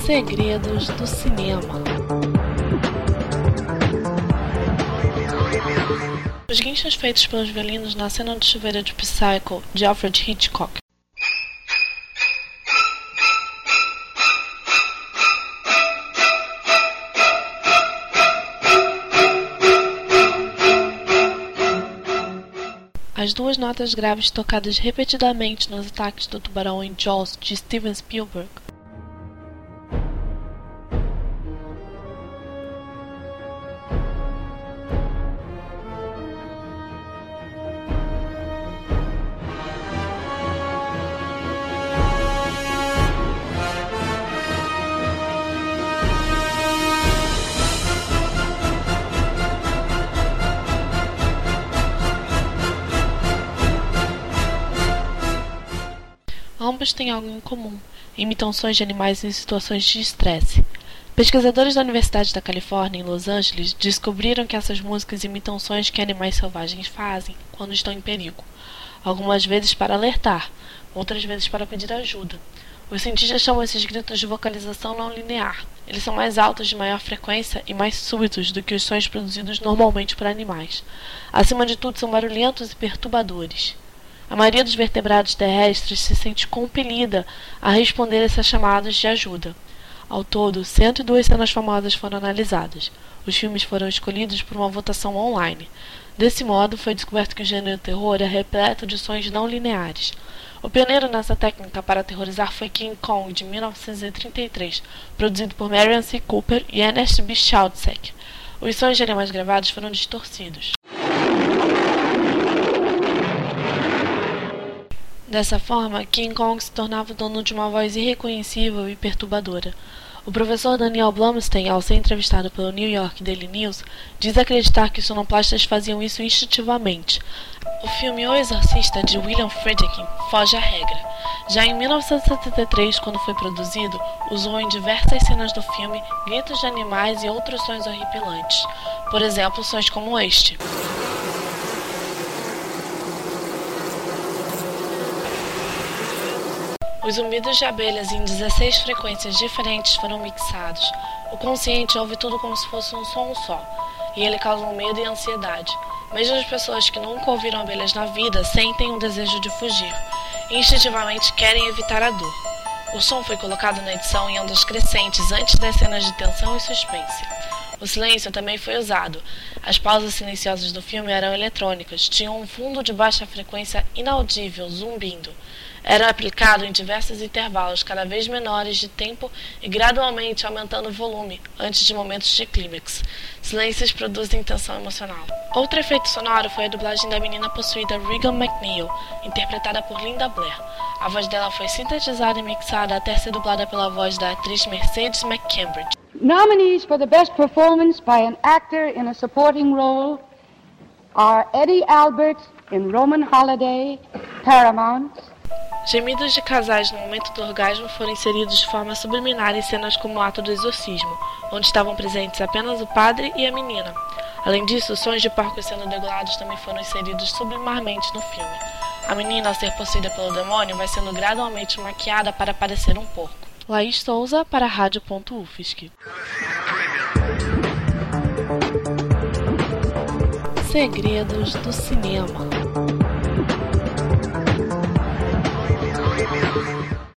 Segredos do cinema. Os guinchos feitos pelos violinos na cena do chuveiro de Psycho, de Alfred Hitchcock. As duas notas graves tocadas repetidamente nos ataques do tubarão em Jaws, de Steven Spielberg. Ambos têm algo em comum: imitam sons de animais em situações de estresse. Pesquisadores da Universidade da Califórnia, em Los Angeles, descobriram que essas músicas imitam sons que animais selvagens fazem quando estão em perigo, algumas vezes para alertar, outras vezes para pedir ajuda. Os cientistas chamam esses gritos de vocalização não linear. Eles são mais altos, de maior frequência e mais súbitos do que os sons produzidos normalmente por animais. Acima de tudo, são barulhentos e perturbadores. A maioria dos vertebrados terrestres se sente compelida a responder a esses chamados de ajuda. Ao todo, 102 cenas famosas foram analisadas. Os filmes foram escolhidos por uma votação online. Desse modo, foi descoberto que o gênero terror é repleto de sons não lineares. O pioneiro nessa técnica para aterrorizar foi King Kong, de 1933, produzido por Merian C. Cooper e Ernest B. Schautzek. Os sons de animais gravados foram distorcidos. Dessa forma, King Kong se tornava o dono de uma voz irreconhecível e perturbadora. O professor Daniel Blumstein, ao ser entrevistado pelo New York Daily News, diz acreditar que os sonoplastas faziam isso instintivamente. O filme O Exorcista, de William Friedkin, foge à regra. Já em 1973, quando foi produzido, usou em diversas cenas do filme gritos de animais e outros sons horripilantes. Por exemplo, sons como este. Os zumbidos de abelhas em 16 frequências diferentes foram mixados. O consciente ouve tudo como se fosse um som só, e ele causa medo e ansiedade. Mesmo as pessoas que nunca ouviram abelhas na vida sentem um desejo de fugir, e instintivamente querem evitar a dor. O som foi colocado na edição em ondas crescentes antes das cenas de tensão e suspense. O silêncio também foi usado. As pausas silenciosas do filme eram eletrônicas, tinham um fundo de baixa frequência inaudível, zumbindo. Era aplicado em diversos intervalos cada vez menores de tempo e gradualmente aumentando o volume, antes de momentos de clímax. Silêncios produzem tensão emocional. Outro efeito sonoro foi a dublagem da menina possuída Regan McNeil, interpretada por Linda Blair. A voz dela foi sintetizada e mixada até ser dublada pela voz da atriz Mercedes McCambridge. Nominees for the best performance by an actor in a supporting role are Eddie Albert in Roman Holiday, Paramount. Gemidos de casais no momento do orgasmo foram inseridos de forma subliminar em cenas como o ato do exorcismo, onde estavam presentes apenas o padre e a menina. Além disso, sons de porcos sendo degolados também foram inseridos subliminarmente no filme. A menina, ao ser possuída pelo demônio, vai sendo gradualmente maquiada para parecer um porco. Laís Souza, para a Rádio.UFSC. Segredos do cinema.